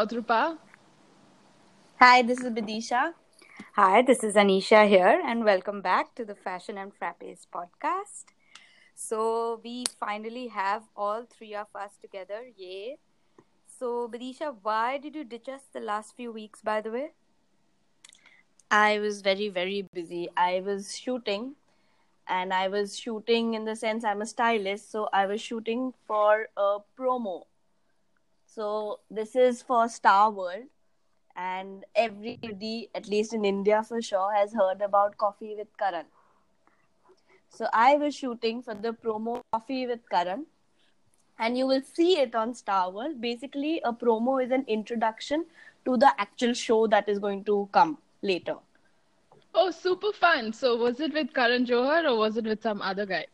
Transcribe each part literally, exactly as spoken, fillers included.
Chaudrupa. Hi, this is Bidisha. Hi, this is Anisha here, and welcome back to the Fashion and Frappes podcast. So, we finally have all three of us together. Yay! So, Bidisha, why did you ditch us the last few weeks, by the way? I was very, very busy. I was shooting, and I was shooting in the sense I'm a stylist, so I was shooting for a promo. So, this is for Star World, and everybody, at least in India for sure, has heard about Coffee with Karan. So, I was shooting for the promo Coffee with Karan, and you will see it on Star World. Basically, a promo is an introduction to the actual show that is going to come later. Oh, super fun. So, was it with Karan Johar or was it with some other guy?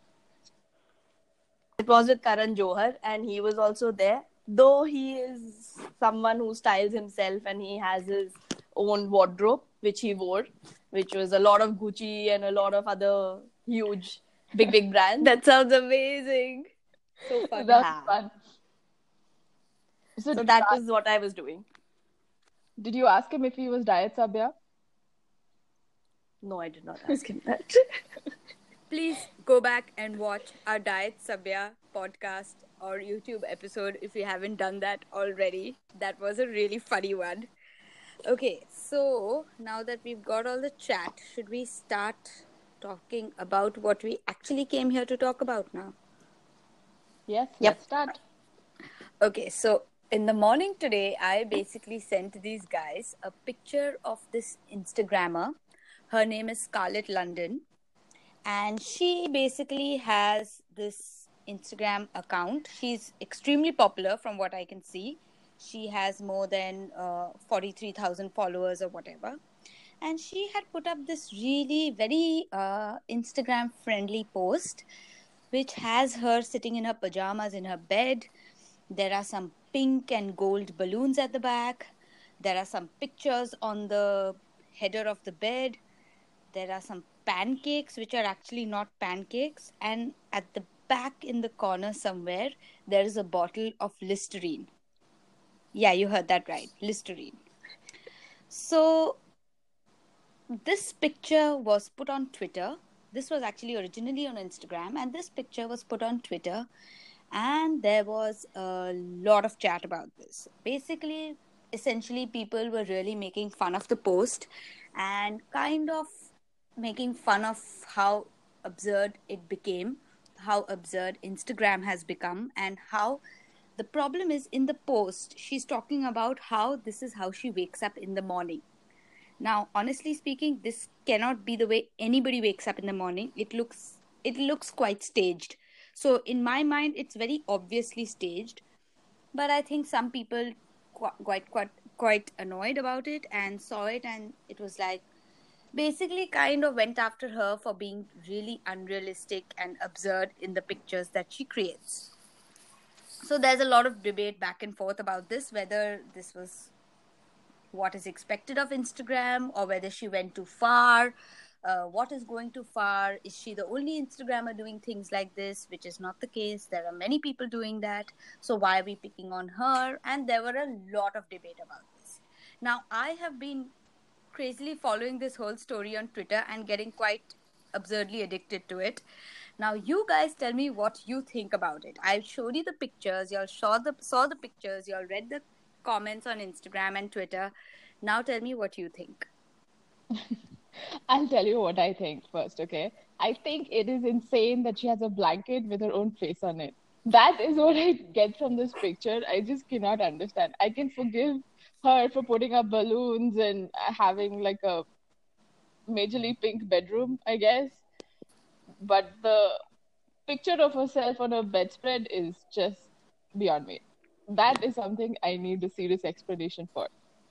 It was with Karan Johar, and he was also there. Though he is someone who styles himself and he has his own wardrobe, which he wore, which was a lot of Gucci and a lot of other huge, big, big brands. That sounds amazing. So fun. That's Yeah. fun. So, did that you was what I was doing. ask- Did you ask him if he was Diet Sabya? No, I did not ask him that. Please go back and watch our Diet Sabya podcast or YouTube episode if you haven't done that already. That was a really funny one. Okay, so now that we've got all the chat, should we start talking about what we actually came here to talk about now? Yes, Yep. let's start. Okay, so in the morning today, I basically sent these guys a picture of this Instagrammer. Her name is Scarlett London. And she basically has this Instagram account. She's extremely popular from what I can see. She has more than uh, forty-three thousand followers or whatever. And she had put up this really very uh, Instagram friendly post, which has her sitting in her pajamas in her bed. There are some pink and gold balloons at the back. There are some pictures on the header of the bed. There are some pancakes which are actually not pancakes, and at the back in the corner somewhere there is a bottle of Listerine. Yeah, you heard that right, Listerine. So this picture was put on Twitter. This was actually originally on Instagram, and this picture was put on Twitter, and there was a lot of chat about this. Basically, essentially people were really making fun of the post and kind of making fun of how absurd it became, how absurd Instagram has become, and how the problem is in the post, she's talking about how this is how she wakes up in the morning. Now, honestly speaking, this cannot be the way anybody wakes up in the morning. It looks it looks quite staged. So in my mind, it's very obviously staged. But I think some people qu- quite quite quite annoyed about it and saw it, and it was like basically kind of went after her for being really unrealistic and absurd in the pictures that she creates. So there's a lot of debate back and forth about this, whether this was what is expected of Instagram or whether she went too far. Uh, what is going too far? Is she the only Instagrammer doing things like this? Which is not the case. There are many people doing that. So why are we picking on her? And there were a lot of debate about this. Now, I have been crazily following this whole story on Twitter and getting quite absurdly addicted to it. Now, you guys tell me what you think about it. I showed you the pictures. Y'all saw the saw the pictures. Y'all read the comments on Instagram and Twitter. Now, tell me what you think. I'll tell you what I think first, okay? I think it is insane that she has a blanket with her own face on it. That is what I get from this picture. I just cannot understand. I can forgive her for putting up balloons and uh, having like a majorly pink bedroom, I guess. But the picture of herself on her bedspread is just beyond me. That is something I need a serious explanation for.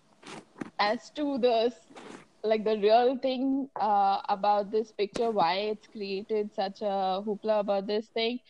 As to the like the real thing uh, about this picture, why it's created such a hoopla about this thing.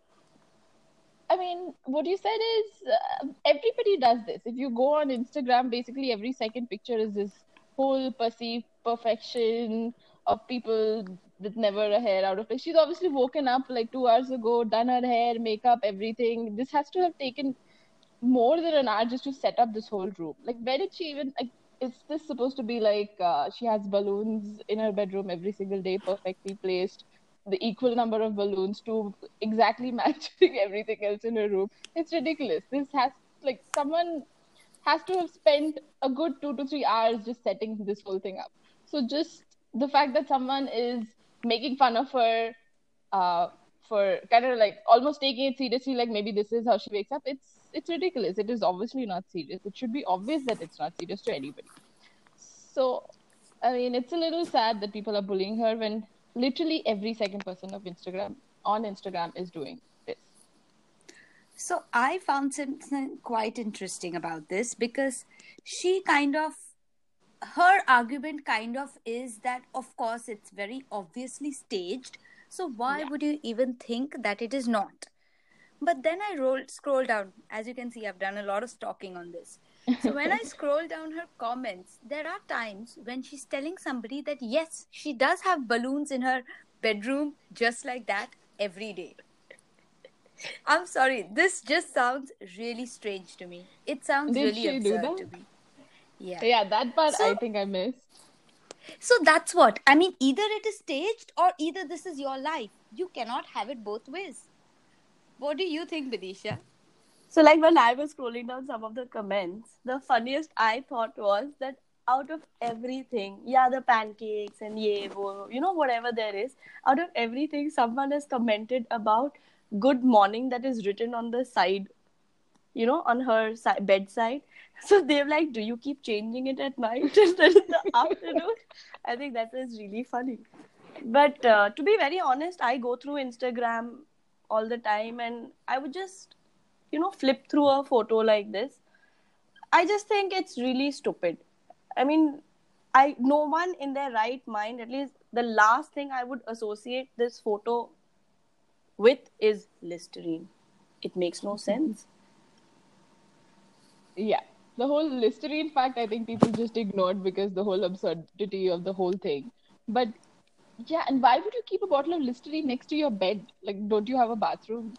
I mean, what you said is uh, everybody does this. If you go on Instagram, basically every second picture is this whole perceived perfection of people with never a hair out of place. She's obviously woken up like two hours ago, done her hair, makeup, everything. This has to have taken more than an hour just to set up this whole room. Like, where did she even, like, is this supposed to be like uh, she has balloons in her bedroom every single day, perfectly placed, the equal number of balloons to exactly matching everything else in her room? It's ridiculous. This has, like, someone has to have spent a good two to three hours just setting this whole thing up. So just the fact that someone is making fun of her uh, for kind of like almost taking it seriously, like maybe this is how she wakes up, it's it's ridiculous. It is obviously not serious. It should be obvious that it's not serious to anybody. So, I mean, it's a little sad that people are bullying her when literally every second person of Instagram on Instagram is doing this. So I found something quite interesting about this because she kind of, her argument kind of is that, of course, it's very obviously staged. So why Yeah. would you even think that it is not? But then I rolled, scroll down. As you can see, I've done a lot of stalking on this. So when I scroll down her comments, there are times when she's telling somebody that yes, she does have balloons in her bedroom just like that every day. I'm sorry, this just sounds really strange to me. It sounds Did really she do absurd that? to me. Yeah. Yeah, that part So, I think I missed. so that's what. I mean, either it is staged or either this is your life. You cannot have it both ways. What do you think, Bidisha? So, like when I was scrolling down some of the comments, the funniest I thought was that out of everything, yeah, the pancakes and yeah, wo, you know, whatever there is, out of everything, someone has commented about good morning that is written on the side, you know, on her si- bedside. So they're like, do you keep changing it at night and then in the afternoon? I think that is really funny. But uh, to be very honest, I go through Instagram all the time and I would just, you know, flip through a photo like this. I just think it's really stupid. I mean, I no one in their right mind, at least the last thing I would associate this photo with is Listerine. It makes no sense. Yeah. The whole Listerine fact, I think people just ignored because the whole absurdity of the whole thing. But yeah, and why would you keep a bottle of Listerine next to your bed? Like, don't you have a bathroom?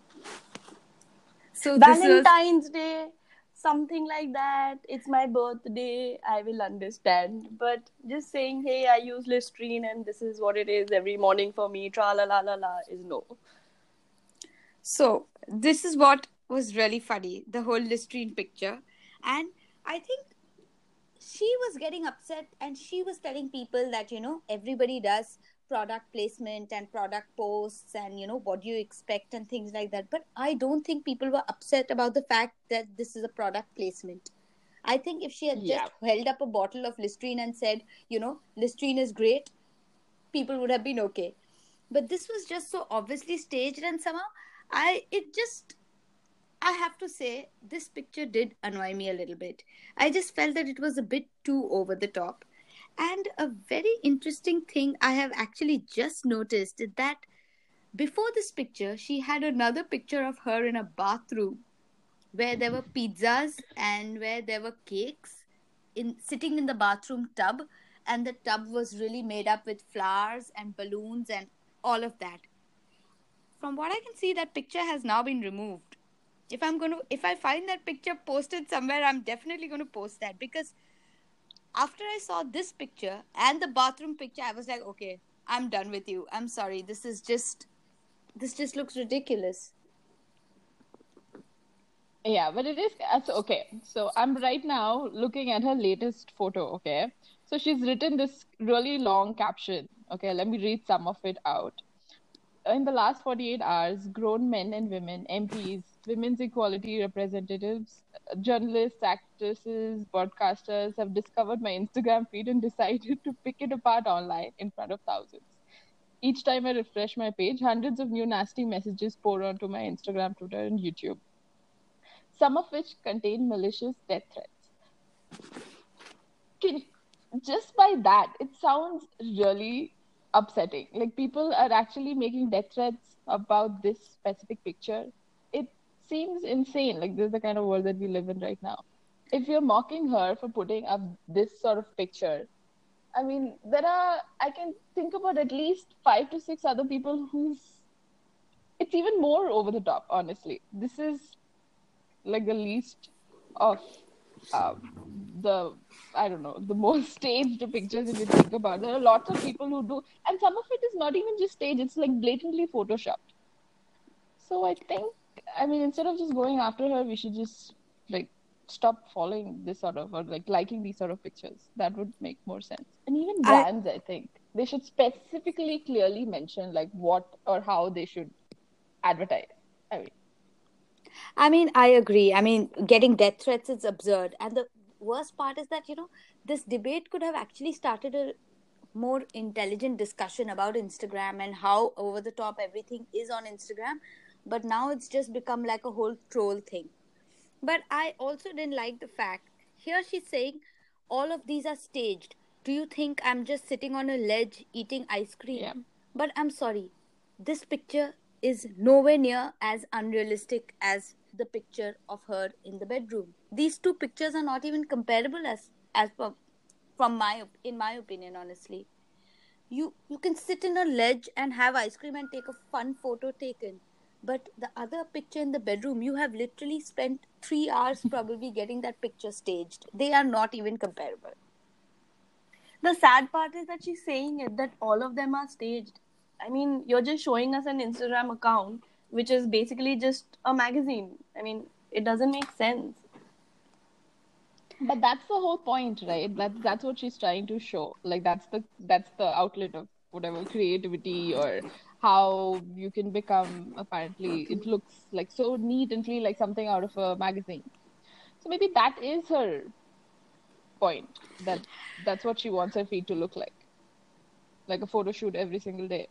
So this was Valentine's Day, something like that. It's my birthday. I will understand. But just saying, hey, I use Listerine and this is what it is every morning for me, tra la la la la, is no. So, this is what was really funny, the whole Listerine picture. And I think she was getting upset and she was telling people that, you know, everybody does product placement and product posts and, you know, what do you expect and things like that. But I don't think people were upset about the fact that this is a product placement. I think if she had Yeah. just held up a bottle of Listerine and said, you know, Listerine is great, people would have been okay. But this was just so obviously staged and somehow I it just I have to say this picture did annoy me a little bit. I just felt that it was a bit too over the top. And a very interesting thing I have actually just noticed is that before this picture, she had another picture of her in a bathroom where there were pizzas and where there were cakes in sitting in the bathroom tub, and the tub was really made up with flowers and balloons and all of that. From what I can see, that picture has now been removed. If I'm going to, if I find that picture posted somewhere, I'm definitely going to post that, because after I saw this picture and the bathroom picture, I was like, okay, I'm done with you. I'm sorry. This is just, this just looks ridiculous. Yeah, but it is uh, so okay. So I'm right now looking at her latest photo, okay? So she's written this really long caption. Okay, let me read some of it out. In the last forty-eight hours, grown men and women, M Ps, women's equality representatives, uh, journalists, actresses, broadcasters have discovered my Instagram feed and decided to pick it apart online in front of thousands. Each time I refresh my page, hundreds of new nasty messages pour onto my Instagram, Twitter, and YouTube, some of which contain malicious death threats. Can, just by that, it sounds really upsetting. Like, people are actually making death threats about this specific picture. It seems insane. Like, this is the kind of world that we live in right now. If you're mocking her for putting up this sort of picture, I mean, there are, I can think about at least five to six other people who's, it's even more over the top, honestly. This is like the least of um, the I don't know the most staged pictures if you think about it. There are lots of people who do, and some of it is not even just staged; it's like blatantly photoshopped. So I think, I mean, instead of just going after her, we should just like stop following this sort of or like liking these sort of pictures. That would make more sense. And even I brands, I think they should specifically clearly mention like what or how they should advertise. I mean, I mean, I agree. I mean, getting death threats is absurd. And the worst part is that, you know, this debate could have actually started a more intelligent discussion about Instagram and how over the top everything is on Instagram. But now it's just become like a whole troll thing. But I also didn't like the fact here she's saying all of these are staged. Do you think I'm just sitting on a ledge eating ice cream? yeah. But I'm sorry, this picture is nowhere near as unrealistic as the picture of her in the bedroom. These two pictures are not even comparable as as per, from my op- in my opinion, honestly. You you can sit in a ledge and have ice cream and take a fun photo taken. But the other picture in the bedroom, you have literally spent three hours probably getting that picture staged. They are not even comparable. The sad part is that she's saying it that all of them are staged. I mean, you're just showing us an Instagram account, which is basically just a magazine. I mean, it doesn't make sense. But that's the whole point, right? That's that's what she's trying to show. Like that's the that's the outlet of whatever creativity or how you can become apparently it looks like so neat and clean like something out of a magazine. So maybe that is her point. That that's what she wants her feed to look like. Like a photo shoot every single day.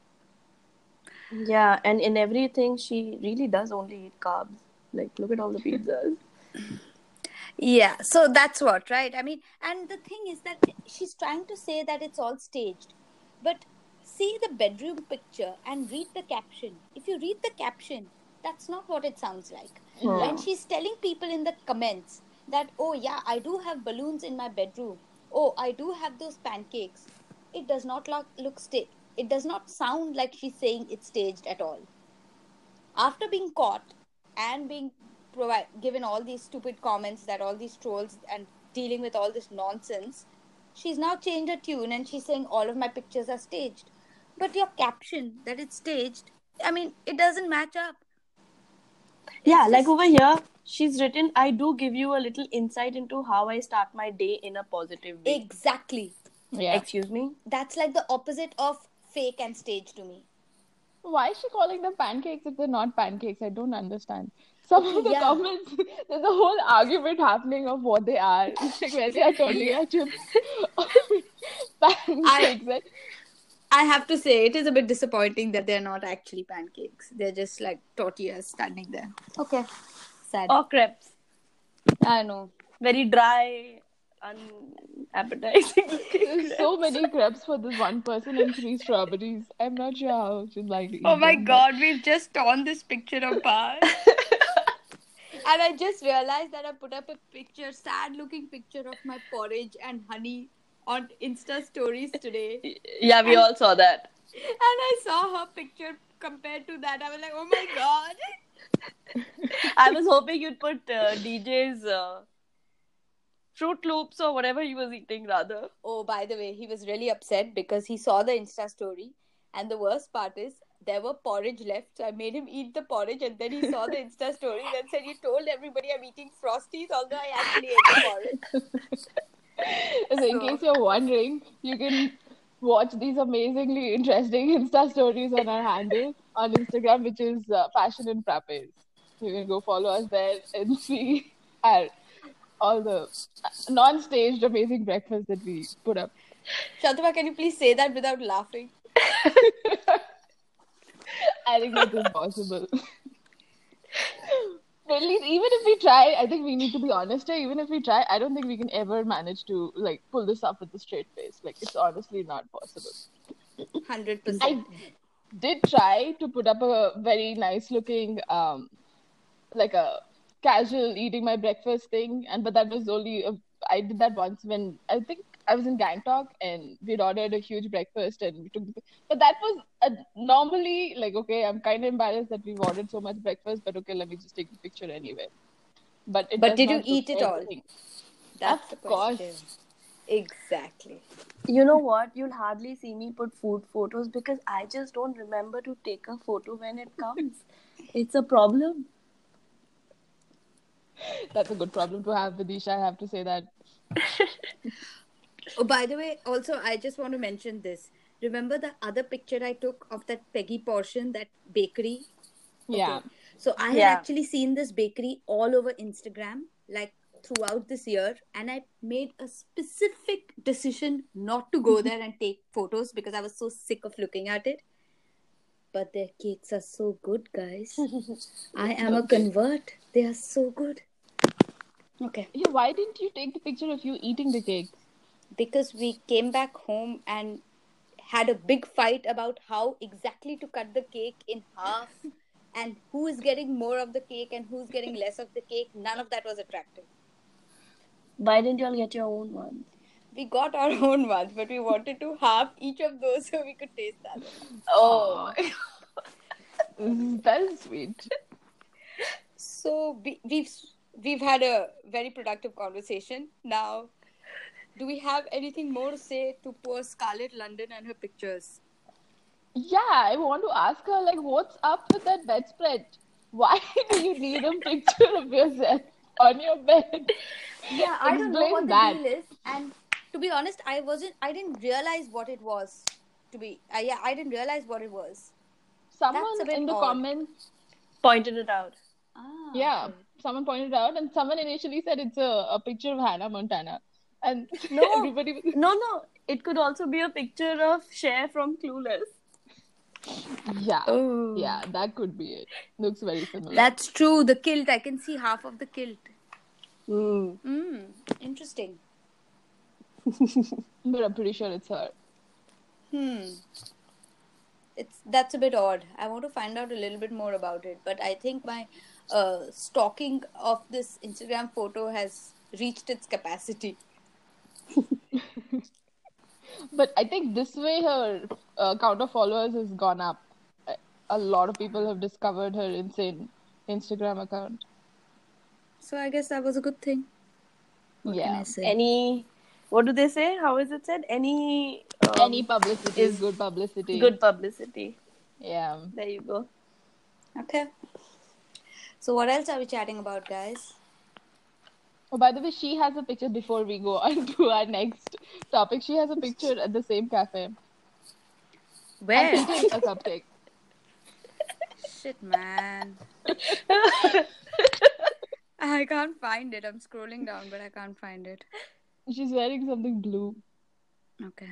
Yeah, and in everything, she really does only eat carbs. Like, look at all the pizzas. Yeah, so that's what, right? I mean, and the thing is that she's trying to say that it's all staged. But see the bedroom picture and read the caption. If you read the caption, that's not what it sounds like. Yeah. And she's telling people in the comments that, oh, yeah, I do have balloons in my bedroom. Oh, I do have those pancakes. It does not look, look staged. It does not sound like she's saying it's staged at all. After being caught and being provi- given all these stupid comments that all these trolls and dealing with all this nonsense, she's now changed her tune and she's saying all of my pictures are staged. But your caption that it's staged, I mean, it doesn't match up. Yeah, It's like just- over here, she's written, I do give you a little insight into how I start my day in a positive way. Exactly. Yeah. Excuse me? That's like the opposite of fake and staged to me. Why is she calling them pancakes if they're not pancakes? I don't understand. Some Okay, of the yeah. comments, there's a whole argument happening of what they are. It's like whether they are tortilla chips or pancakes. And I have to say, it is a bit disappointing that they're not actually pancakes. They're just like tortillas standing there. Okay. Sad. Or crepes. I know. Very dry, unappetizing looking there's crepes. so many crepes for this one person and three strawberries. I'm not sure how she'd like to eat Oh my them, but- god, we've just torn this picture apart. And I just realized that I put up a picture, sad looking picture of my porridge and honey on Insta stories today. Yeah, we And- all saw that. And I saw her picture compared to that. I was like, oh my god. I was hoping you'd put uh, D J's uh, Fruit Loops or whatever he was eating, rather. Oh, by the way, he was really upset because he saw the Insta story. And the worst part is, there were porridge left. So I made him eat the porridge. And then he saw the Insta story and said, you told everybody I'm eating Frosties, although I actually ate the porridge. So in So- case you're wondering, you can watch these amazingly interesting Insta stories on our handle on Instagram, which is uh, Fashion and Frappes. You can go follow us there and see our all the non-staged amazing breakfast that we put up. Shantava, can you please say that without laughing? I think that is possible. But at least, even if we try, I think we need to be honest here. Even if we try, I don't think we can ever manage to like pull this up with a straight face. Like it's honestly not possible. one hundred I percent. did try to put up a very nice looking, um, like a casual eating my breakfast thing, and but that was only a, I did that once when I think I was in Gangtok and we'd ordered a huge breakfast and we took the, but that was a, normally like okay, I'm kind of embarrassed that we've ordered so much breakfast, but okay, let me just take the picture anyway. but it But does did you not look eat it all? anything. That's Of the question. course. Exactly. You know what? You'll hardly see me put food photos because I just don't remember to take a photo when it comes. It's a problem. That's a good problem to have, Vidisha. I have to say that. Oh, by the way, also, I just want to mention this. Remember the other picture I took of that Peggy portion, that bakery? Yeah. Okay. So I had Yeah. actually seen this bakery all over Instagram, like throughout this year, and I made a specific decision not to go there and take photos because I was so sick of looking at it. But their cakes are so good, guys. I am a convert. They are so good. Okay. Yeah, why didn't you take the picture of you eating the cakes? Because we came back home and had a big fight about how exactly to cut the cake in half and who is getting more of the cake and who's getting less of the cake. None of that was attractive. Why didn't y'all get your own ones? We got our own ones, but we wanted to halve each of those so we could taste the other one. Oh. That is sweet. So we, we've we've had a very productive conversation. Now, do we have anything more to say to poor Scarlett London and her pictures? Yeah, I want to ask her, like, what's up with that bedspread? Why do you need a picture of yourself on your bed? Yeah, I don't know Explain what the that. deal is. And to be honest, I wasn't. I didn't realize what it was. To be, uh, yeah, I didn't realize what it was. Someone That's a bit in the odd. comments, Pointed it out. Ah, yeah, okay. someone pointed it out, and someone initially said it's a, a picture of Hannah Montana. And No. everybody was No, no. It could also be a picture of Cher from Clueless. yeah, Oh. yeah, that could be it. Looks very similar. That's true. The kilt. I can see half of the kilt. Mm. Hmm. Interesting. But I'm pretty sure it's her. Hmm. It's that's a bit odd. I want to find out a little bit more about it, but I think my uh, stalking of this Instagram photo has reached its capacity. But I think this way her uh, count of followers has gone up. A- A lot of people have discovered her insane Instagram account. So I guess that was a good thing. What can Yeah. I say? Any, what do they say? How is it said? Any, um, Any publicity is is good publicity. good publicity. Yeah. There you go. Okay. So what else are we chatting about, guys? Oh, by the way, she has a picture before we go on to our next topic. She has a picture at the same cafe. Where? And eating a cupcake. Shit, man. I can't find it. I'm scrolling down, but I can't find it. She's wearing something blue. Okay.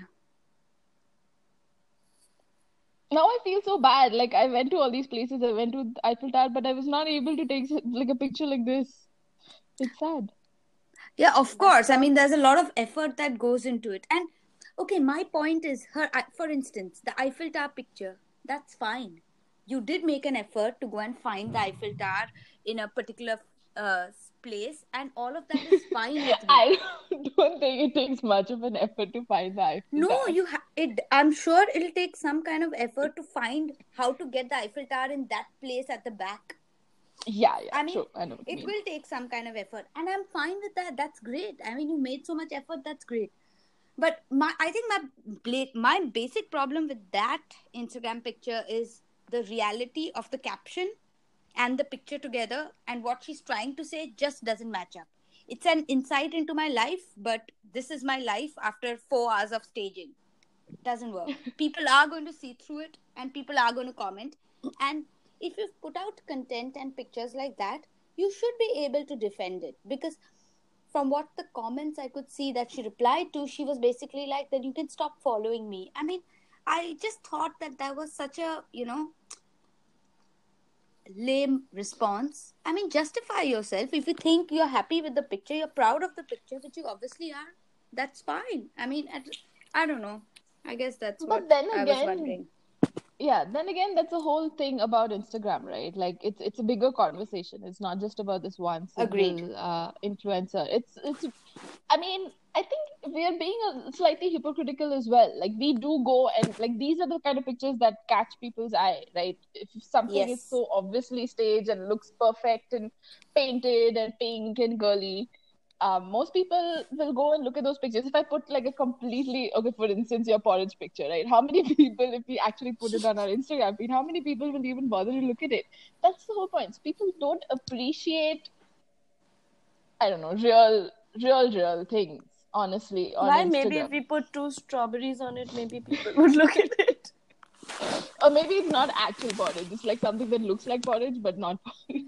Now I feel so bad. Like, I went to all these places. I went to Eiffel Tower, but I was not able to take like a picture like this. It's sad. Yeah, of course. I mean, there's a lot of effort that goes into it. And okay, my point is, her. For instance, the Eiffel Tower picture. That's fine. You did make an effort to go and find the Eiffel Tower in a particular uh, place, and all of that is fine with me. I don't think it takes much of an effort to find the Eiffel No, Tower. you. Ha- it. I'm sure it'll take some kind of effort to find how to get the Eiffel Tower in that place at the back. Yeah, yeah, I mean, true. I know what you it mean. will take some kind of effort, and I'm fine with that. That's great. I mean, you made so much effort. That's great. But my, I think my bla- my basic problem with that Instagram picture is the reality of the caption and the picture together, and what she's trying to say just doesn't match up. It's an insight into my life, but this is my life after four hours of staging. It doesn't work. People are going to see through it, and people are going to comment. And if you've put out content and pictures like that, you should be able to defend it, because from what the comments I could see that she replied to, she was basically like that you can stop following me. I mean, I just thought that that was such a, you know, lame response. I mean, justify yourself. If you think you're happy with the picture, you're proud of the picture, which you obviously are, that's fine. I mean, I, I don't know. I guess that's But what then I was again, wondering. yeah, then again, that's a whole thing about Instagram, right? Like, it's it's a bigger conversation. It's not just about this one Agreed. single uh, influencer. It's it's. I mean, I think we are being a slightly hypocritical as well. Like we do go and like these are the kind of pictures that catch people's eye, right? If something is Yes. so obviously staged and looks perfect and painted and pink and girly, um, most people will go and look at those pictures. If I put like a completely, okay, for instance, your porridge picture, right? How many people, if we actually put it on our Instagram feed, how many people will even bother to look at it? That's the whole point. People don't appreciate, I don't know, real, real, real things, honestly, on Why? Maybe if Instagram. we put two strawberries on it, maybe people would look at it. Or maybe it's not actual porridge. It's like something that looks like porridge, but not porridge.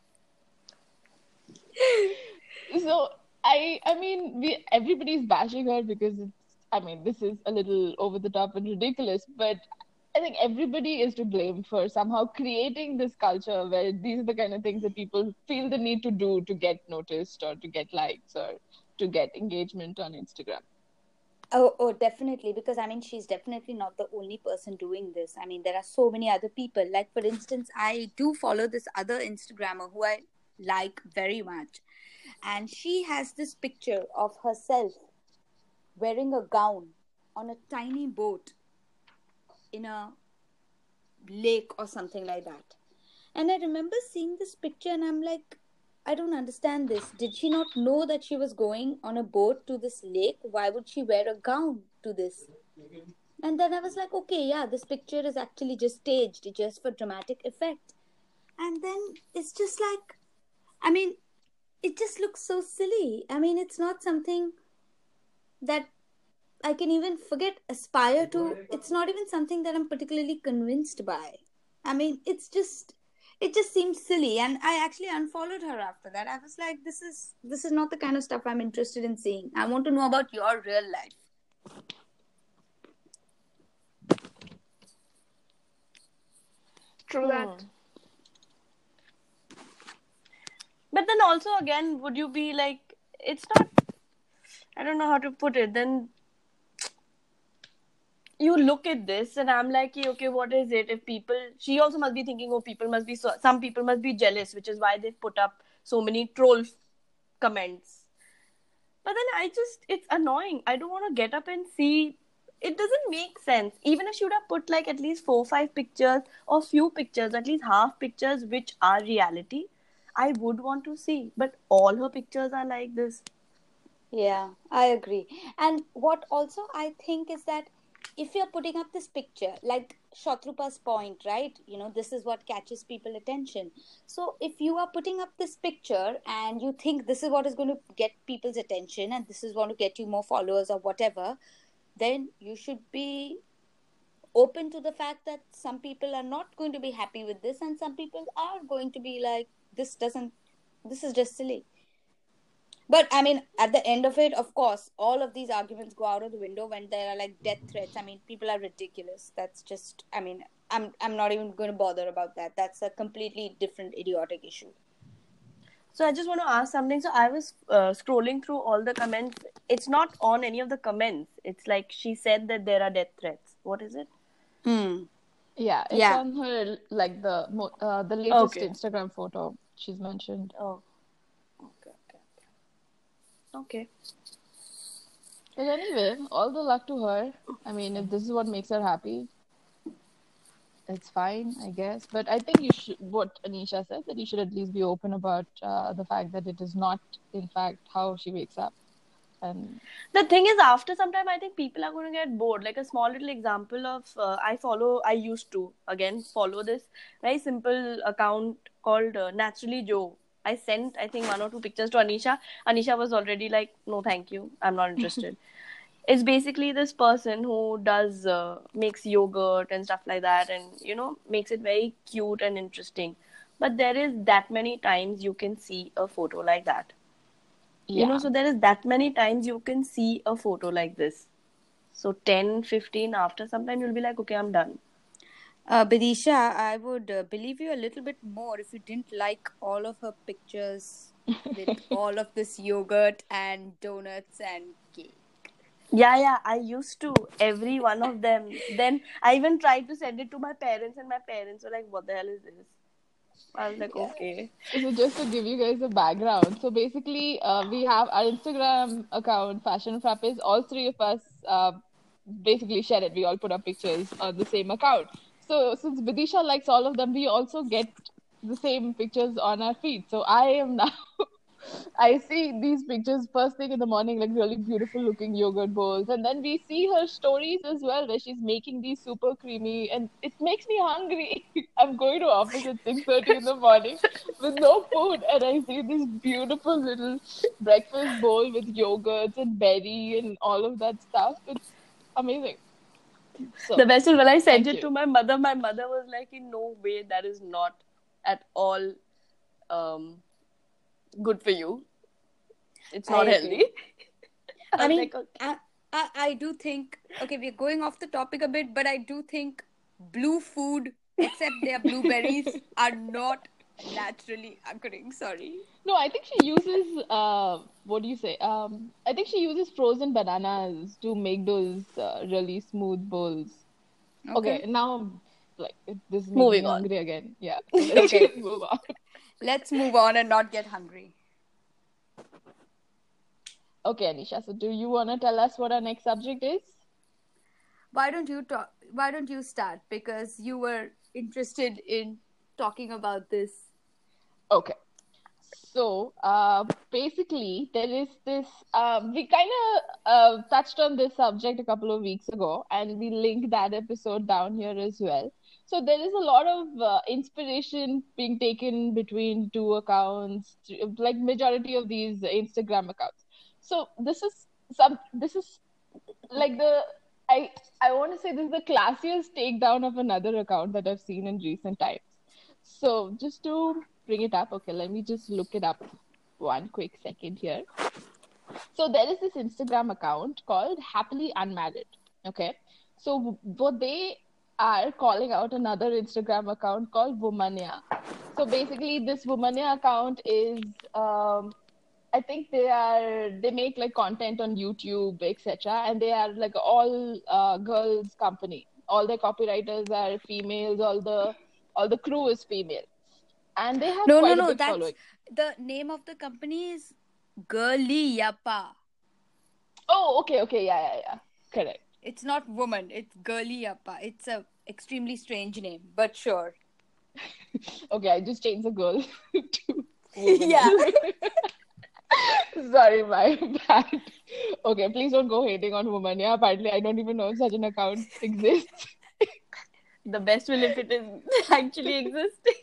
So I I mean we everybody's bashing her because it's I mean this is a little over the top and ridiculous, but I think everybody is to blame for somehow creating this culture where these are the kind of things that people feel the need to do to get noticed or to get likes or to get engagement on Instagram. Oh, oh, definitely. Because I mean, she's definitely not the only person doing this. I mean, there are so many other people. Like, for instance, I do follow this other Instagrammer who I like very much. And she has this picture of herself wearing a gown on a tiny boat in a lake or something like that. And I remember seeing this picture and I'm like, I don't understand this. Did she not know that she was going on a boat to this lake? Why would she wear a gown to this? And then I was like, okay, yeah, this picture is actually just staged, just for dramatic effect. And then it's just like, I mean, it just looks so silly. I mean, it's not something that I can even forget, aspire to. It's not even something that I'm particularly convinced by. I mean, it's just, it just seemed silly, and I actually unfollowed her after that. I was like, this is this is not the kind of stuff I'm interested in seeing. I want to know about your real life. True that. But then also again, would you be like, it's not, I don't know how to put it. Then you look at this and I'm like, okay, what is it? If people, she also must be thinking, oh, people must be, so, some people must be jealous, which is why they've put up so many troll comments. But then I just, it's annoying. I don't want to get up and see. It doesn't make sense. Even if she would have put like at least four, five pictures or few pictures, at least half pictures, which are reality, I would want to see. But all her pictures are like this. Yeah, I agree. And what also I think is that if you're putting up this picture, like Shatrupa's point, right? You know, this is what catches people attention. So if you are putting up this picture and you think this is what is going to get people's attention and this is going to get you more followers or whatever, then you should be open to the fact that some people are not going to be happy with this and some people are going to be like, this doesn't, this is just silly. But I mean, at the end of it, of course, all of these arguments go out of the window when there are like death threats. I mean, people are ridiculous. That's just, I mean, I'm I'm not even going to bother about that. That's a completely different idiotic issue. So I just want to ask something. So I was uh, scrolling through all the comments. It's not on any of the comments. It's like she said that there are death threats. What is it? Hmm. Yeah, it's Yeah. on her like the mo- uh, the latest Okay. Instagram photo she's mentioned. Oh. Okay. Okay. Okay. But anyway, all the luck to her. I mean, if this is what makes her happy, it's fine, I guess. But I think you should, what Anisha said, that you should at least be open about uh, the fact that it is not, in fact, how she wakes up. And The thing is, after some time, I think people are going to get bored. Like a small little example of, uh, I follow, I used to, again, follow this very simple account called uh, Naturally Joe. I sent, I think, one or two pictures to Anisha. Anisha was already like, no, thank you. I'm not interested. It's basically this person who does, uh, makes yogurt and stuff like that and, you know, makes it very cute and interesting. But there is that many times you can see a photo like that. yeah. You know, so there is that many times you can see a photo like this. So ten, fifteen, after some time you'll be like, okay, I'm done. Uh, Bidisha, I would uh, believe you a little bit more if you didn't like all of her pictures with all of this yogurt and donuts and cake. Yeah, yeah, I used to. Every one of them. Then I even tried to send it to my parents and my parents were like, what the hell is this? I was like, okay. So just to give you guys a background, so basically, uh, we have our Instagram account, Fashion Frappes. All three of us uh, basically share it. We all put our pictures on the same account. So since Vidisha likes all of them, we also get the same pictures on our feed. So I am now I see these pictures first thing in the morning, like really beautiful looking yogurt bowls. And then we see her stories as well, where she's making these super creamy, and it makes me hungry. I'm going to office at six thirty in the morning with no food, and I see this beautiful little breakfast bowl with yogurts and berry and all of that stuff. It's amazing. So, The best is when I sent thank it you. to my mother, my mother was like, in no way, that is not at all um, good for you. It's I not agree. healthy. I I was mean, like, okay. I, I, I do think, okay, we're going off the topic a bit, but I do think blue food, except their blueberries, are not naturally occurring. Sorry. No, I think she uses uh what do you say? Um I think she uses frozen bananas to make those uh, really smooth bowls. Okay. Okay, now like it, this is making Moving me on. hungry again. Yeah. So let's Okay. just move on. Let's move on and not get hungry. Okay, Anisha, so do you want to tell us what our next subject is? Why don't you talk? Why don't you start? Because you were interested in talking about this. Okay. So, uh, basically, there is this. Um, we kind of uh, touched on this subject a couple of weeks ago, and we linked that episode down here as well. So, there is a lot of uh, inspiration being taken between two accounts, th- like majority of these Instagram accounts. So, this is some. This is like the. I I want to say this is the classiest takedown of another account that I've seen in recent times. So, just to bring it up, okay, let me just look it up one quick second here. So, there is this Instagram account called Happily Unmarried. Okay. So, w- what they are calling out another Instagram account called Womania. So, basically, this Womania account is, um, I think they are, they make like content on YouTube, et cetera. And they are like all uh, girls company. All the copywriters are females, all the all the crew is female, and they have No, no, quite a no. big That's following. the name of the company is Girly Yappa. Oh, okay, okay, yeah, yeah, yeah, correct. It's not woman. It's Girly Yappa. It's a extremely strange name, but sure. Okay, I just changed the girl to woman. Yeah. Sorry, my bad. Okay, please don't go hating on woman. Yeah, apparently I don't even know if such an account exists. The best will if it is actually existing.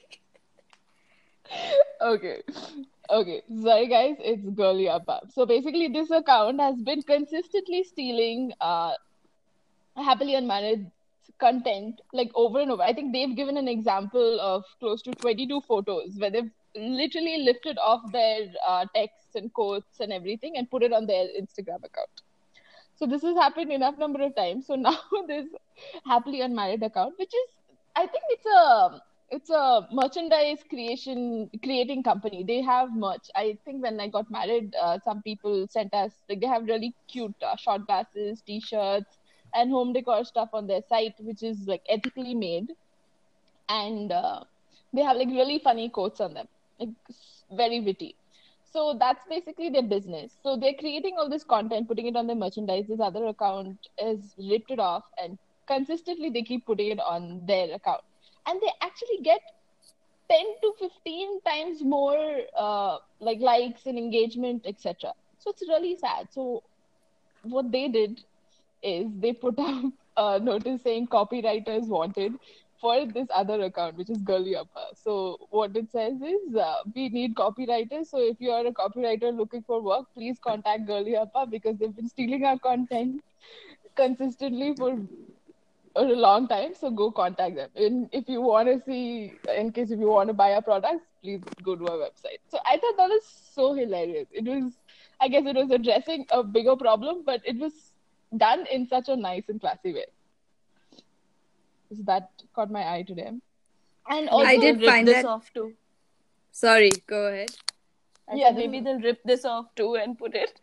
Okay. Okay. Sorry guys, it's Girly Appa. So basically this account has been consistently stealing uh happily unmarried content like over and over. I think they've given an example of close to twenty-two photos where they've literally lifted off their uh, texts and quotes and everything and put it on their Instagram account. So this has happened enough number of times. So now this happily unmarried account, which is, I think it's a it's a merchandise creation creating company. They have merch. I think when I got married, uh, some people sent us like they have really cute uh, short glasses, t-shirts, and home decor stuff on their site, which is like ethically made, and uh, they have like really funny quotes on them, like very witty. So that's basically their business. So they're creating all this content, putting it on their merchandise. This other account is ripped it off, and consistently they keep putting it on their account, and they actually get ten to fifteen times more uh, like likes and engagement, et cetera. So it's really sad. So what they did is they put up a notice saying copywriters wanted for this other account, which is Girly Appa. So what it says is uh, we need copywriters. So if you are a copywriter looking for work, please contact Girly Appa because they've been stealing our content consistently for a long time. So go contact them. And if you want to see, in case if you want to buy our products, please go to our website. So I thought that was so hilarious. It was, I guess it was addressing a bigger problem, but it was done in such a nice and classy way. So that caught my eye today. And also, I did They'll rip find this that- off too. Sorry, go ahead. I Yeah, said this maybe is- they'll rip this off too and put it.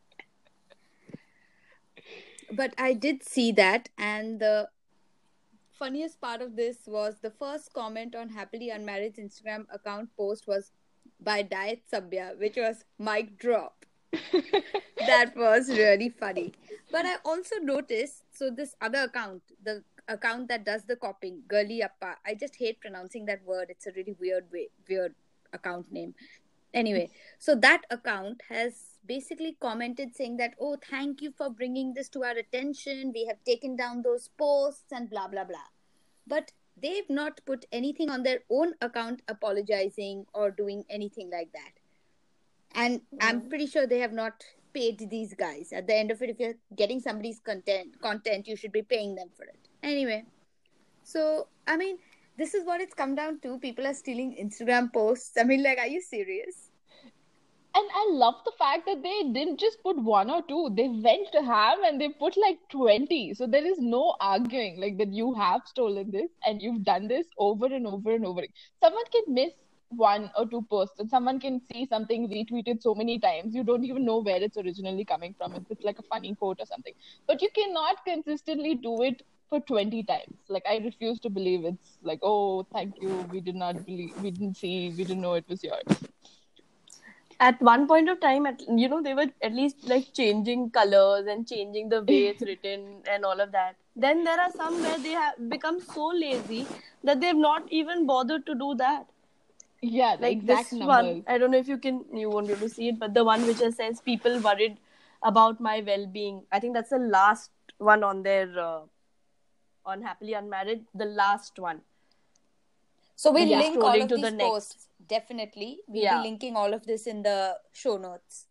But I did see that, and the funniest part of this was the first comment on Happily Unmarried's Instagram account post was by Diet Sabya, which was mic drop. That was really funny. But I also noticed, so this other account, the account that does the copying, Girly Appa, I just hate pronouncing that word. It's a really weird way, weird account name. Anyway, so that account has basically commented saying that, oh, thank you for bringing this to our attention. We have taken down those posts and blah, blah, blah. But they've not put anything on their own account apologizing or doing anything like that. And mm. I'm pretty sure they have not paid these guys. At the end of it, if you're getting somebody's content, content, you should be paying them for it. Anyway, so, I mean, this is what it's come down to. People are stealing Instagram posts. I mean, like, are you serious? And I love the fact that they didn't just put one or two. They went to have and they put like twenty. So there is no arguing like that you have stolen this and you've done this over and over and over. Someone can miss one or two posts and someone can see something retweeted so many times. You don't even know where it's originally coming from. If it's like a funny quote or something. But you cannot consistently do it for twenty times. Like, I refuse to believe it's like, oh, thank you. We did not believe, we didn't see, we didn't know it was yours. At one point of time, at, you know, they were at least like changing colors and changing the way it's written and all of that. Then there are some where they have become so lazy that they've not even bothered to do that. Yeah, the like exact this numbers. one. I don't know if you can, you won't be able to see it, but the one which says people worried about my well-being. I think that's the last one on their uh, on Happily Unmarried. The last one. So we'll Yeah. link all Scrolling of to these the next. posts. Definitely. We'll Yeah. be linking all of this in the show notes.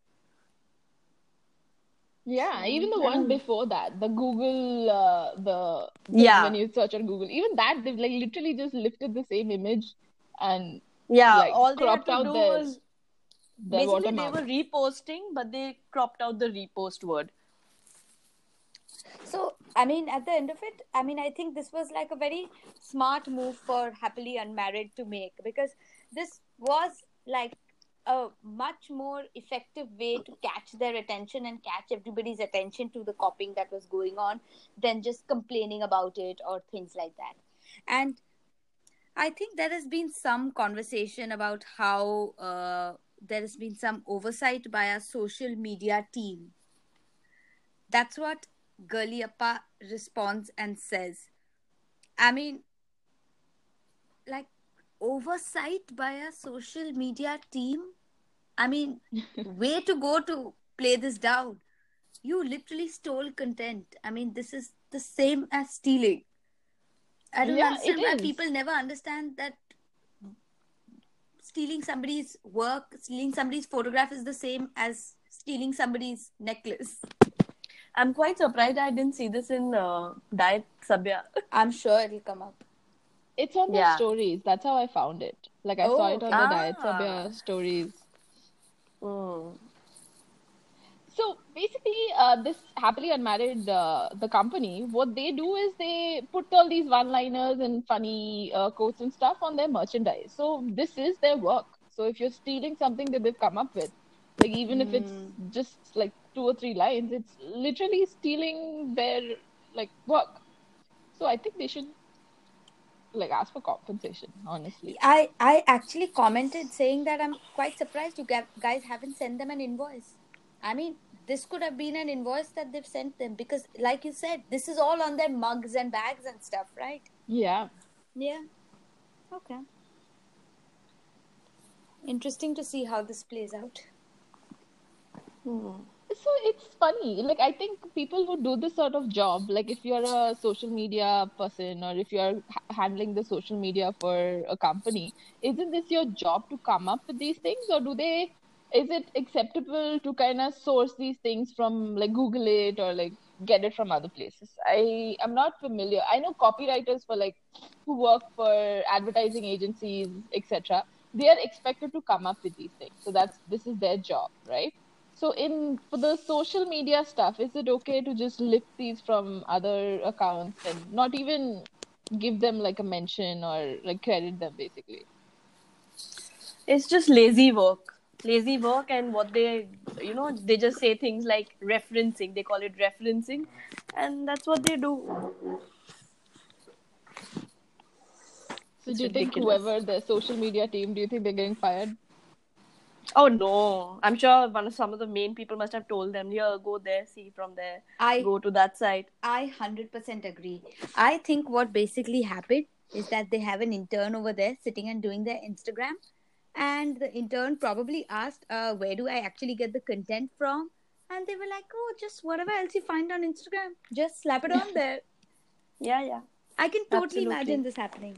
Yeah, even the one before that, the Google, uh, the thing Yeah. when you search on Google, even that they've like literally just lifted the same image and Yeah, like all they had cropped to out do their was their basically they watermark. were reposting, but they cropped out the repost word. So, I mean, at the end of it, I mean, I think this was like a very smart move for Happily Unmarried to make, because this was like a much more effective way to catch their attention and catch everybody's attention to the copying that was going on than just complaining about it or things like that. And I think there has been some conversation about how uh, there has been some oversight by our social media team. That's what Girly Appa responds and says. I mean, like, oversight by a social media team? I mean, way to go to play this down. You literally stole content. I mean, this is the same as stealing. I don't Yeah, understand it why is. people never understand that stealing somebody's work, stealing somebody's photograph is the same as stealing somebody's necklace. I'm quite surprised I didn't see this in uh, Diet Sabya. I'm sure it'll come up. It's on their Yeah. stories. That's how I found it. Like I Oh, saw it on okay. the Diet Ah. Sabya stories. Mm. So basically, uh, this Happily Unmarried, uh, the company, what they do is they put all these one-liners and funny uh, quotes and stuff on their merchandise. So this is their work. So if you're stealing something that they've come up with, like even if it's just like two or three lines, it's literally stealing their like work. So I think they should like ask for compensation, honestly. I, I actually commented saying that I'm quite surprised you ga- guys haven't sent them an invoice. I mean, this could have been an invoice that they've sent them because, like you said, this is all on their mugs and bags and stuff, right? Yeah. Yeah. Okay. Interesting to see how this plays out. Hmm. So it's funny. Like I think people who do this sort of job, like if you're a social media person or if you're ha- handling the social media for a company, isn't this your job to come up with these things, or do they? Is it acceptable to kind of source these things from like Google it or like get it from other places? I am not familiar. I know copywriters for like who work for advertising agencies, et cetera. They are expected to come up with these things. So that's this is their job, right? So in for the social media stuff, is it okay to just lift these from other accounts and not even give them like a mention or like credit them basically? It's just lazy work. Lazy work, and what they, you know, they just say things like referencing. They call it referencing, and that's what they do. So It's do you think ridiculous. whoever the social media team, do you think they're getting fired? Oh no! I'm sure one of some of the main people must have told them, "Here, go there, see from there, I go to that side." I one hundred percent agree. I think what basically happened is that they have an intern over there sitting and doing their Instagram, and the intern probably asked, uh, "Where do I actually get the content from?" And they were like, "Oh, just whatever else you find on Instagram, just slap it on there." Yeah, yeah, I can totally absolutely. imagine this happening.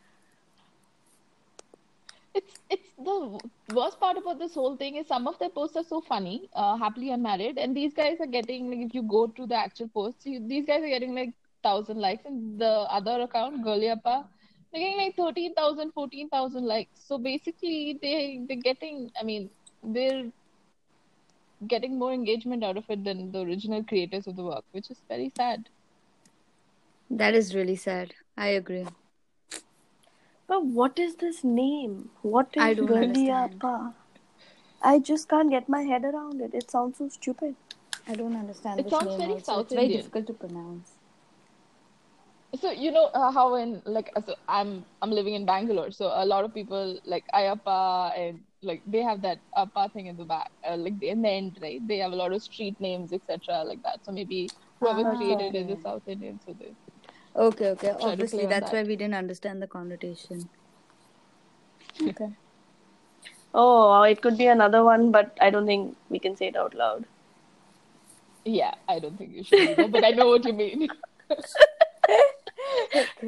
It's it's the worst part about this whole thing is some of their posts are so funny, uh, happily unmarried, and these guys are getting like if you go to the actual posts, you, these guys are getting like thousand likes, and the other account, Girly Appa, they're getting like thirteen thousand, fourteen thousand likes. So basically, they they're getting, I mean, they're getting more engagement out of it than the original creators of the work, which is very sad. That is really sad. I agree. But what is this name? What I is don't Girly understand. Appa? I just can't get my head around it. It sounds so stupid. I don't understand It this sounds name very also. South It's very Indian. difficult to pronounce. So you know uh, how in like uh, so I'm I'm living in Bangalore, so a lot of people like Ayappa and like they have that Appa thing in the back, uh, like in the end, right? They have a lot of street names, et cetera, like that. So maybe whoever Ah, created it okay. is South Indian, so they Okay, okay. try to Obviously, play on that's that. why we didn't understand the connotation. Okay. Oh, it could be another one, but I don't think we can say it out loud. Yeah, I don't think you should either, but I know what you mean. Okay.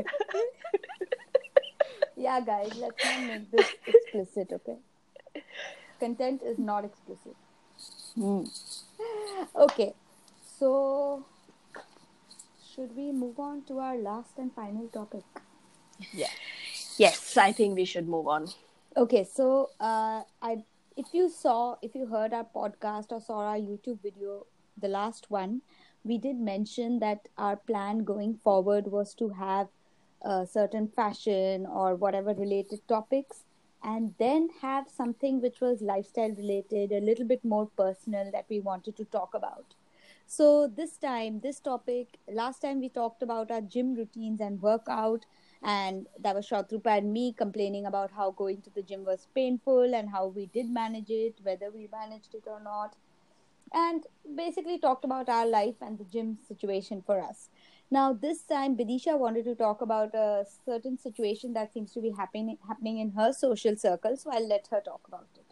Yeah, guys, let's not make this explicit, okay? Content is not explicit. Hmm. Okay, so should we move on to our last and final topic? Yeah. Yes, I think we should move on. Okay, so uh, I if you saw, if you heard our podcast or saw our YouTube video, the last one, we did mention that our plan going forward was to have a certain fashion or whatever related topics, and then have something which was lifestyle related, a little bit more personal that we wanted to talk about. So this time, this topic, last time we talked about our gym routines and workout, and that was Shatrupa and me complaining about how going to the gym was painful and how we did manage it, whether we managed it or not, and basically talked about our life and the gym situation for us. Now, this time, Bidisha wanted to talk about a certain situation that seems to be happening happening in her social circle, so I'll let her talk about it.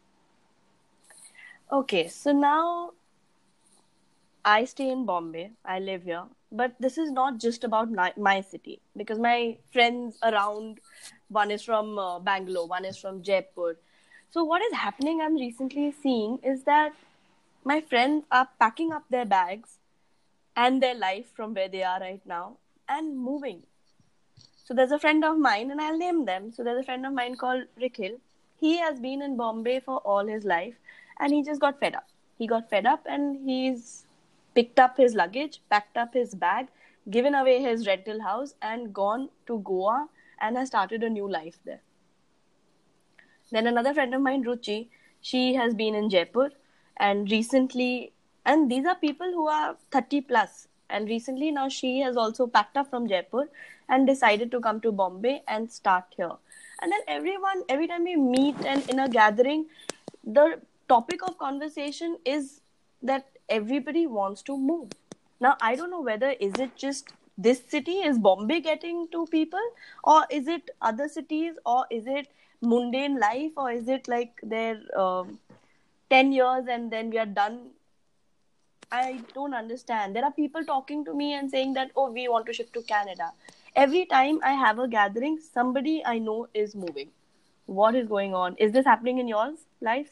Okay, so now I stay in Bombay. I live here. But this is not just about my, my city because my friends around, one is from uh, Bangalore, one is from Jaipur. So, what is happening, I'm recently seeing, is that my friends are packing up their bags and their life from where they are right now and moving. So, there's a friend of mine, and I'll name them. So, there's a friend of mine called Rikhil. He has been in Bombay for all his life and he just got fed up. He got fed up and he's picked up his luggage, packed up his bag, given away his rental house, and gone to Goa and has started a new life there. Then another friend of mine, Ruchi, she has been in Jaipur and recently, and these are people who are thirty plus. And recently now she has also packed up from Jaipur and decided to come to Bombay and start here. And then everyone, every time we meet and in a gathering, the topic of conversation is that everybody wants to move. Now, I don't know whether is it just this city, is Bombay getting to people, or is it other cities, or is it mundane life, or is it like their um, ten years and then we are done. I don't understand. There are people talking to me and saying that, oh, we want to shift to Canada. Every time I have a gathering, somebody I know is moving. What is going on? Is this happening in yours lives?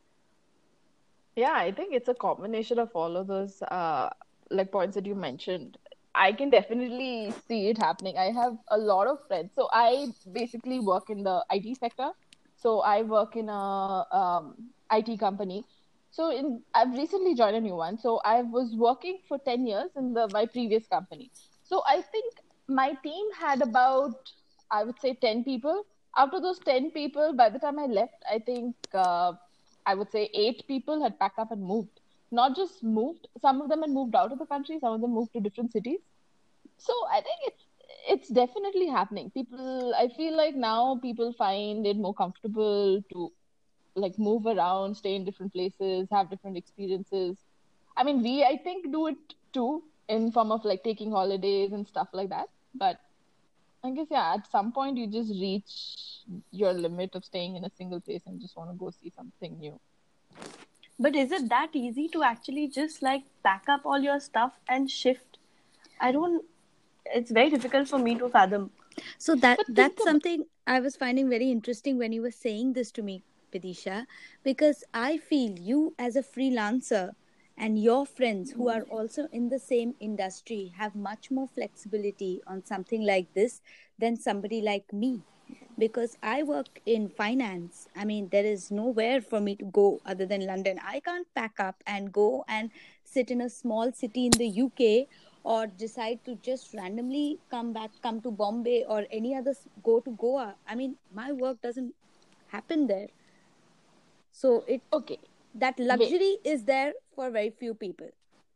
Yeah, I think it's a combination of all of those uh like points that you mentioned. I can definitely see it happening. I have a lot of friends. So I basically work in the I T sector. So I work in a um, I T company. So in I've recently joined a new one. So I was working for ten years in the my previous company. So I think my team had about I would say ten people. Out of those ten people, by the time I left, I think uh, I would say eight people had packed up and moved. Not just moved, some of them had moved out of the country, some of them moved to different cities. So I think it's it's definitely happening. People, I feel like now people find it more comfortable to like move around, stay in different places, have different experiences. I mean, we, I think, do it too in form of like taking holidays and stuff like that. But I guess, yeah, at some point you just reach your limit of staying in a single place and just want to go see something new. But is it that easy to actually just like pack up all your stuff and shift? I don't. It's very difficult for me to fathom. So that But think that's about something I was finding very interesting when you were saying this to me, Vidisha, because I feel you as a freelancer and your friends who are also in the same industry have much more flexibility on something like this than somebody like me. Because I work in finance. I mean, there is nowhere for me to go other than London. I can't pack up and go and sit in a small city in the U K, or decide to just randomly come back, come to Bombay or any other, go to Goa. I mean, my work doesn't happen there. So it okay, that wait. luxury is there for very few people.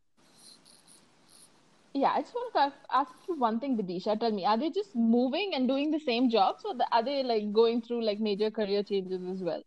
Yeah, I just want to ask, ask you one thing, Vidisha. Tell me, are they just moving and doing the same jobs, or the, are they like going through like major career changes as well?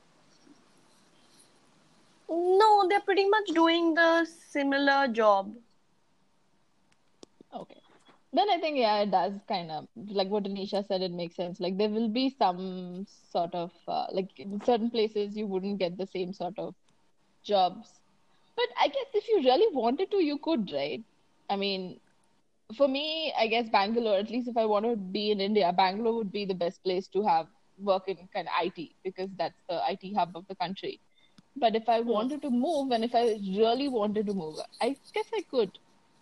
No, they're pretty much doing the similar job. Okay. Then I think, yeah, it does kind of, like what Anisha said, it makes sense. Like there will be some sort of, uh, like in certain places you wouldn't get the same sort of jobs. But I guess if you really wanted to, you could, right? I mean, for me, I guess Bangalore, at least if I want to be in India, Bangalore would be the best place to have work in kind of I T because that's the I T hub of the country. But if I wanted to move and if I really wanted to move, I guess I could.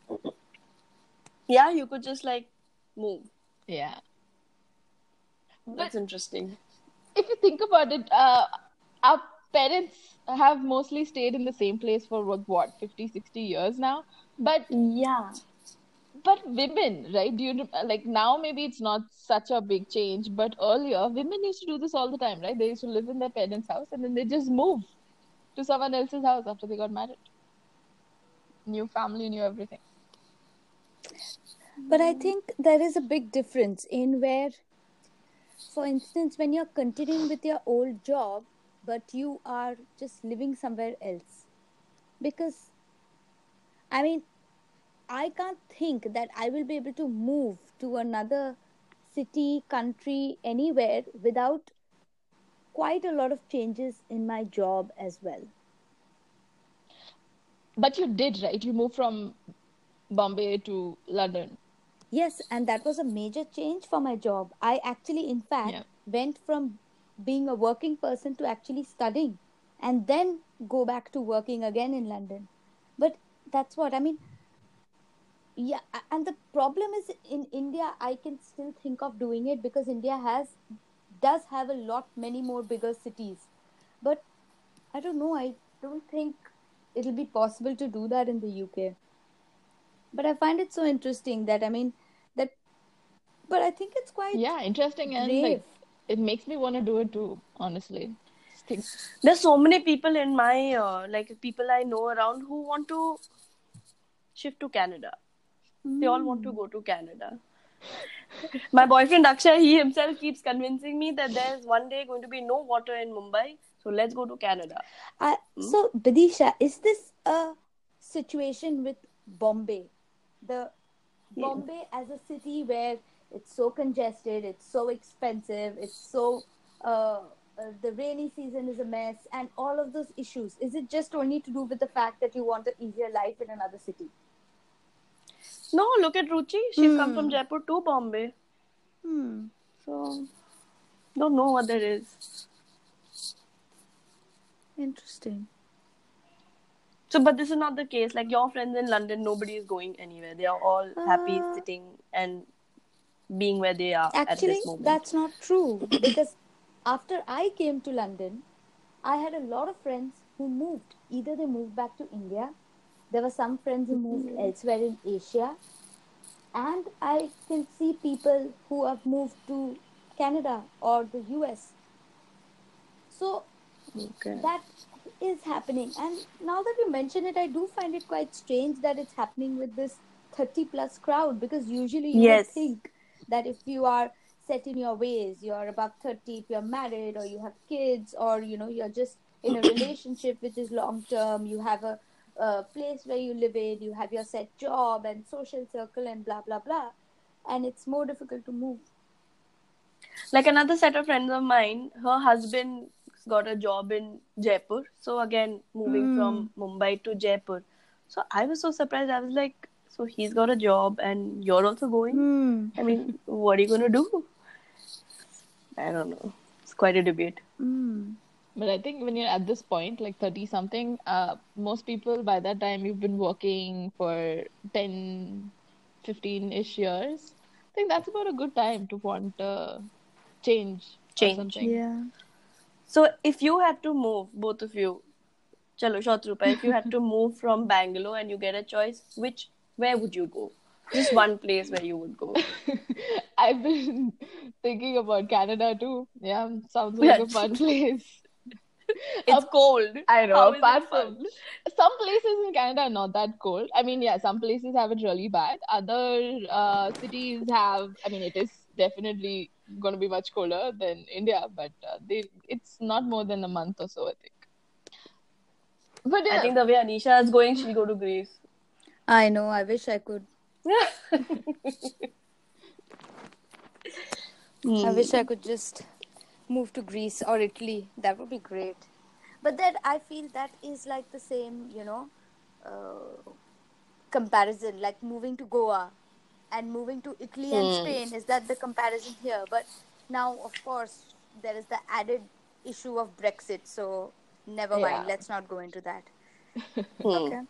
Yeah, you could just like move. Yeah. That's But interesting. if you think about it, uh, our parents have mostly stayed in the same place for what, what fifty, sixty years now. But Yeah. but women, right? Do you like now? Maybe it's not such a big change, but earlier women used to do this all the time, right? They used to live in their parents' house and then they just move to someone else's house after they got married. New family, new everything. But I think there is a big difference in where, for instance, when you're continuing with your old job, but you are just living somewhere else. Because, I mean, I can't think that I will be able to move to another city, country, anywhere without quite a lot of changes in my job as well. But you did, right? You moved from Bombay to London. Yes, and that was a major change for my job. I actually, in fact, Yeah. went from being a working person to actually studying and then go back to working again in London. But that's what I mean. Yeah, a- and the problem is in India, I can still think of doing it because India has does have a lot many more bigger cities. But I don't know, I don't think it'll be possible to do that in the U K. But I find it so interesting that I mean that but I think it's quite Yeah, interesting and brave. like it makes me want to do it too, honestly. Just think. There's so many people in my uh, like people I know around who want to shift to Canada. They all want to go to Canada. My boyfriend Akshay, he himself keeps convincing me that there's one day going to be no water in Mumbai, so let's go to Canada. I, so, Bidisha, is this a situation with Bombay? The Bombay as a city where it's so congested, it's so expensive, it's so uh, uh, the rainy season is a mess, and all of those issues. Is it just only to do with the fact that you want an easier life in another city? No, look at Ruchi. She's come from Jaipur to Bombay. Hmm. So, don't know what that is. Interesting. So, but this is not the case. Like your friends in London, nobody is going anywhere. They are all happy Uh, sitting and being where they are at Actually, this moment. that's not true because after I came to London, I had a lot of friends who moved. Either they moved back to India, there were some friends who moved elsewhere in Asia, and I can see people who have moved to Canada or the U S. So Okay. that is happening. And now that you mention it, I do find it quite strange that it's happening with this thirty plus crowd because usually you Yes. would think that if you are set in your ways, you're above thirty, if you're married or you have kids, or you know you're just in a relationship which is long term, you have a, a place where you live in, you have your set job and social circle and blah blah blah, and it's more difficult to move. Like another set of friends of mine, her husband got a job in Jaipur. So again, moving Hmm. from Mumbai to Jaipur. So I was so surprised. I was like, so he's got a job and you're also going? Hmm. I mean, what are you going to do? I don't know. It's quite a debate. Hmm. But I think when you're at this point, like thirty something, uh, most people by that time you've been working for ten, fifteen-ish years. I think that's about a good time to want a change or Change. something. Yeah. So if you had to move, both of you, Chalo, Shatrupa, if you had to move from Bangalore and you get a choice, which, where would you go? Just one place where you would go. I've been thinking about Canada too. Yeah, sounds like Yeah. a fun place. It's Up- cold. I know. How is apart it fun? from some places in Canada are not that cold. I mean, yeah, some places have it really bad. Other uh, cities have. I mean, it is definitely going to be much colder than India, but uh, they it's not more than a month or so, I think. But yeah, I think the way Anisha is going, she'll go to Greece. I know. I wish I could. I wish I could just move to Greece or Italy. That would be great. But then I feel that is like the same, you know, uh, comparison. Like moving to Goa and moving to Italy and Spain. Is that the comparison here? But now, of course, there is the added issue of Brexit. So never mind. Yeah. Let's not go into that. Hmm. Okay.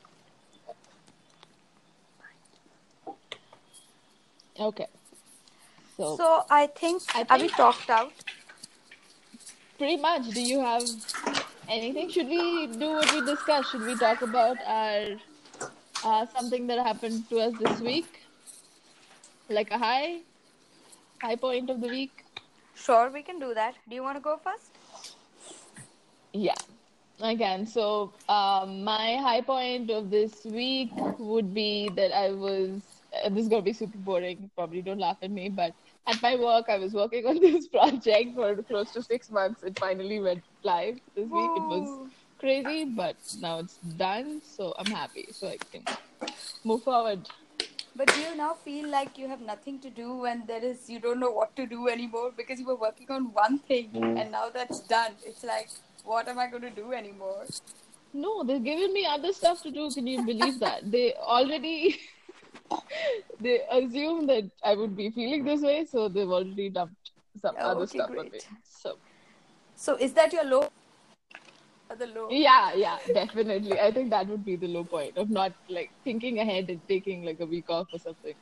okay. So, So I think, I are we think- talked out? pretty much, do you have anything? Should we do what we discussed? Should we talk about our uh, something that happened to us this week? Like a high, high point of the week? Sure, we can do that. Do you want to go first? Yeah, I can. So, um, my high point of this week would be that I was, uh, this is going to be super boring. Probably don't laugh at me, but at my work, I was working on this project for close to six months. It finally went live this week. It was Woo. crazy, but now it's done. So, I'm happy. So, I can move forward. But do you now feel like you have nothing to do and there is you don't know what to do anymore because you were working on one thing and now that's done? It's like, what am I going to do anymore? No, they've given me other stuff to do. Can you believe that? They already they assume that I would be feeling this way, so they've already dumped some Oh, other okay, stuff on me. great. So So is that your low? Or the low? yeah, yeah, definitely. I think that would be the low point of not like thinking ahead and taking like a week off or something.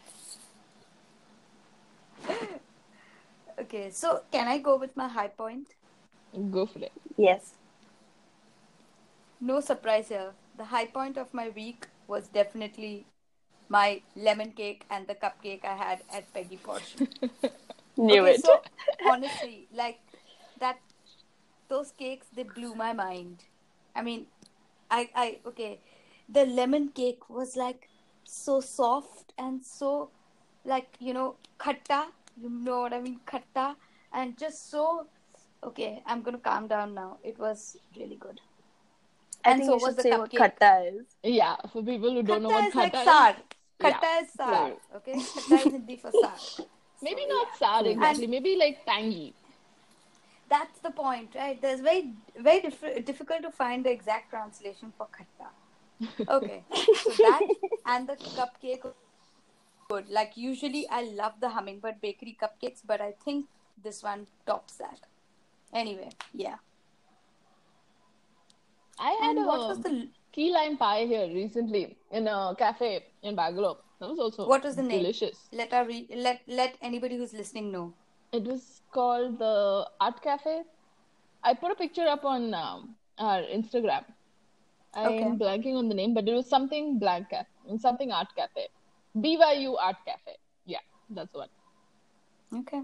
Okay, so can I go with my high point? Go for it. Yes. No surprise here. The high point of my week was definitely my lemon cake and the cupcake I had at Peggy Portion. Knew Okay, it. so honestly, like that, those cakes, they blew my mind. I mean, I, I, okay, the lemon cake was like so soft and so, like, you know, khatta. You know what I mean, khatta, and just so. Okay, I'm gonna calm down now. It was really good. I And think so you was should the say what cupcake. khatta is. Yeah, for people who don't know Khatta what is like khatta sar. is, Khatta yeah, is sar. so Okay, khatta is Hindi for sar. maybe So, not yeah. sour exactly, And maybe like tangy. that's the point, right? There's very, very diff- difficult to find the exact translation for khatta. Okay, so that and the cupcake was good. Like usually, I love the Hummingbird Bakery cupcakes, but I think this one tops that. Anyway, yeah. I had And what was a the key lime pie here recently in a cafe in Bangalore. That was also what was the name? delicious. Let our re- let let anybody who's listening know. It was called the Art Cafe. I put a picture up on um, our Instagram. I Okay. am blanking on the name, but it was something blank cafe, something art cafe. B Y U Art Cafe. Yeah, that's one. Okay.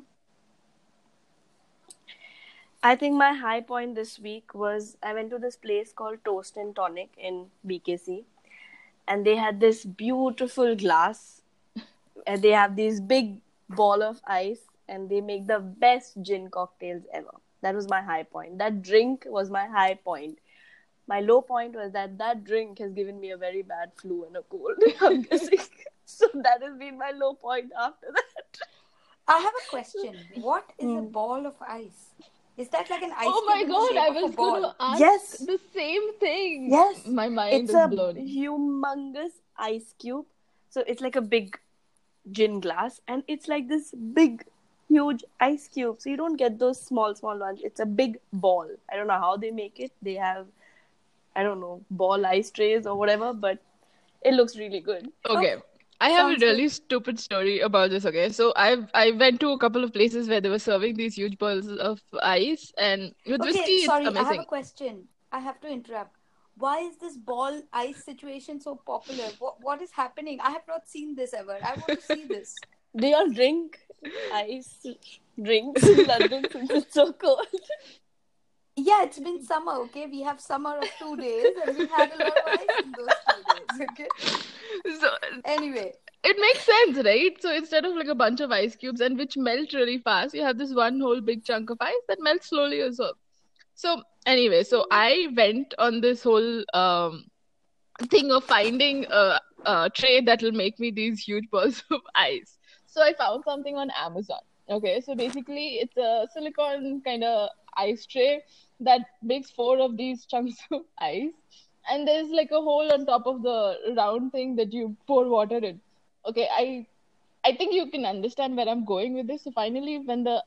I think my high point this week was I went to this place called Toast and Tonic in B K C, and they had this beautiful glass. And they have these big ball of ice, and they make the best gin cocktails ever. That was my high point. That drink was my high point. My low point was that that drink has given me a very bad flu and a cold. I'm guessing. So that has been my low point after that. I have a question. What is a Hmm. ball of ice? Is that like an ice Oh cube my in the god, shape I of a was going ball? to ask Yes. the same thing. Yes. My mind It's is a blown. humongous ice cube. So it's like a big gin glass, and it's like this big, huge ice cube. So you don't get those small, small ones. It's a big ball. I don't know how they make it. They have, I don't know, ball ice trays or whatever, but it looks really good. Okay. I have Sounds a really stupid story about this, okay? So I I went to a couple of places where they were serving these huge balls of ice, and with Okay, whiskey, it's sorry, I have a amazing. question. I have to interrupt. Why is this ball ice situation so popular? What what is happening? I have not seen this ever. I want to see this. Do you all drink ice drinks in London since it's so cold? Yeah, it's been summer, okay? We have summer of two days and we had a lot of ice in those two days, okay? So Anyway, it makes sense, right? So instead of like a bunch of ice cubes and which melt really fast, you have this one whole big chunk of ice that melts slowly as well. So anyway, so I went on this whole um thing of finding a, a tray that will make me these huge balls of ice. So I found something on Amazon. Okay, so basically it's a silicone kind of ice tray that makes four of these chunks of ice, and there's like a hole on top of the round thing that you pour water in. Okay, I I think you can understand where I'm going with this. So finally, when the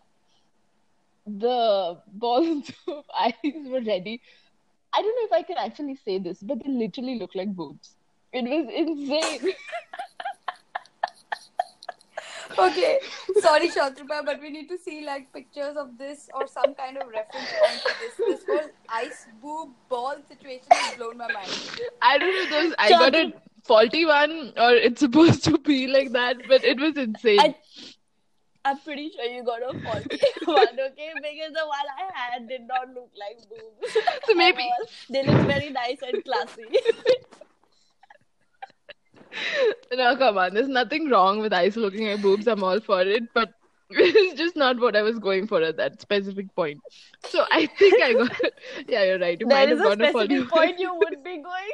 the balls of ice were ready, I don't know if I can actually say this, but they literally look like boobs. It was insane. okay, sorry Shatrupa, but we need to see like pictures of this or some kind of reference point to this. This whole ice boob ball situation has blown my mind. I don't know if those I got a faulty one or it's supposed to be like that, but it was insane. I, I'm pretty sure you got a faulty one, okay? Because the one I had did not look like boobs. So maybe- at all. They look very nice and classy. No, come on. There's nothing wrong with ice looking like boobs. I'm all for it, but it's just not what I was going for at that specific point. So I think I got. Yeah, you're right. You might There have is a gone a faulty specific one. point you would be going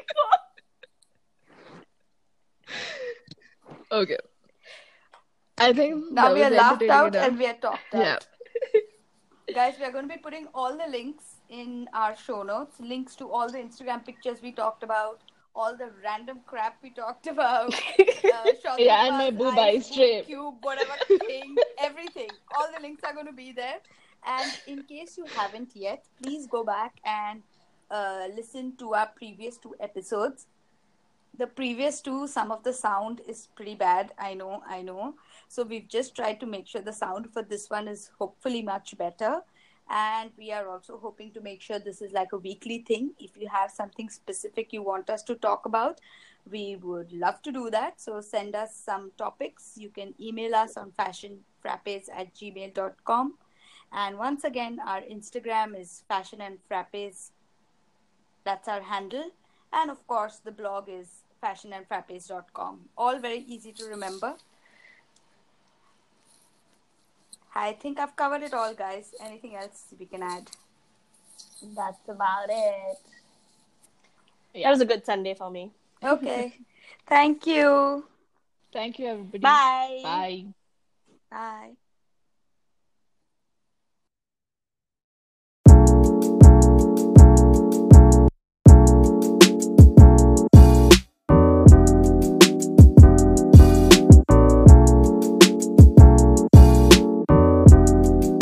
for. Okay. I think Now that we are was laughed entertaining out enough. and we are talked out. Yeah. Guys, we are going to be putting all the links in our show notes. Links to all the Instagram pictures we talked about, all the random crap we talked about. Uh, Yeah, and my Shatrupa's boob ice, ice boob tray. cube, whatever thing, everything. All the links are going to be there. And in case you haven't yet, please go back and uh, listen to our previous two episodes. The previous two, some of the sound is pretty bad. I know, I know. So we've just tried to make sure the sound for this one is hopefully much better. And we are also hoping to make sure this is like a weekly thing. If you have something specific you want us to talk about, we would love to do that. So send us some topics. You can email us on fashionfrappes at gmail dot com. And once again, our Instagram is fashion and frappes. That's our handle. And of course, the blog is fashion and frappes dot com. All very easy to remember. I think I've covered it all, guys. Anything else we can add? That's about it. Yeah. That was a good Sunday for me. Okay. Thank you. Thank you, everybody. Bye. Bye. Bye.